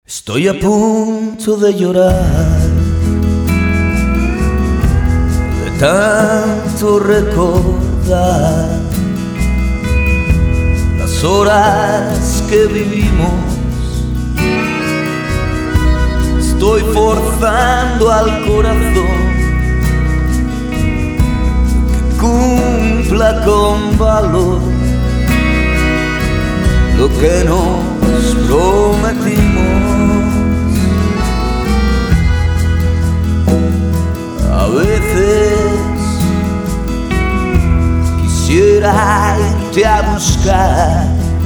Estoy a punto de llorar, de tanto recordar las horas que vivimos. Estoy forzando al corazón que cumpla con valor lo que nos prometimos. A veces quisiera irte a buscar,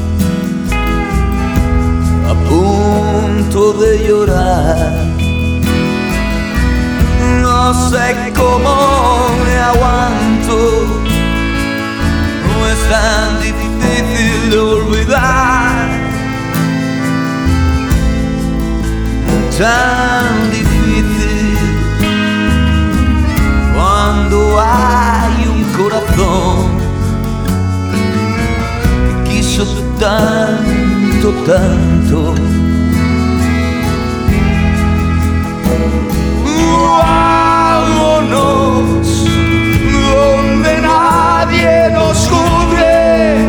a punto de llorar. No sé cómo me aguanto, no es tan difícil de olvidar, tan difícil cuando hay un corazón que quiso tanto, tanto. Vámonos donde nadie nos juzgue,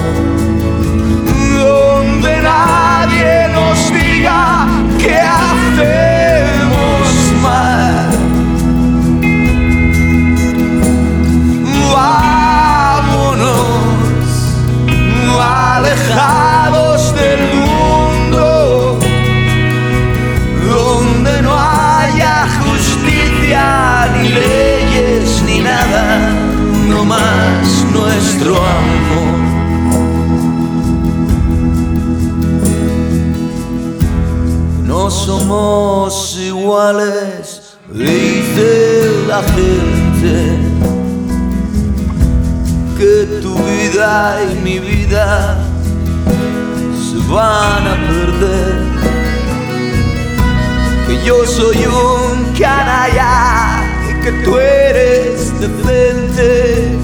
donde nadie nos diga que hacemos mal. Vámonos alejados del mundo, donde no haya justicia ni leyes ni nada, no más nuestro amor. No somos iguales, dice la gente, que tu vida y mi vida se van a perder, que yo soy un canalla y que tú eres decente,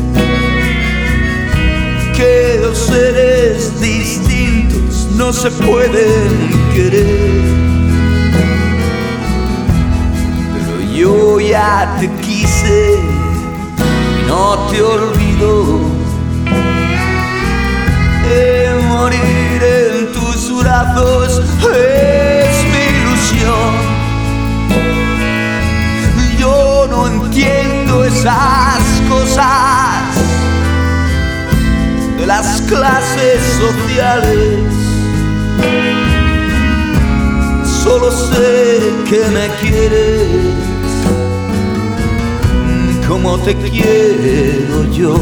que dos seres distintos no se pueden querer. Pero yo ya te quise y no te olvido, morir en tus brazos es mi ilusión. Yo no entiendo esas cosas de las clases sociales, solo sé que me quieres como te quiero yo.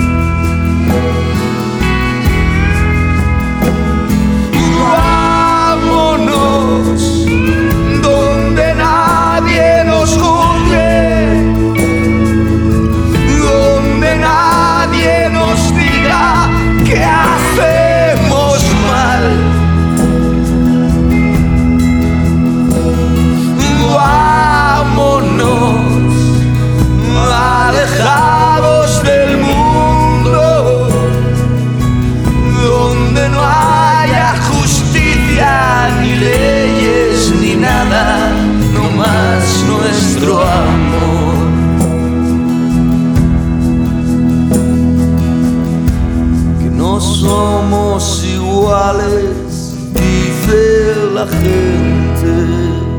Vámonos donde nadie nos juzgue, donde nadie nos diga que hacemos mal. Vámonos alejados del mundo, donde no haya justicia ni leyes ni nada, no más nuestro amor. Que no somos iguales, dice la gente.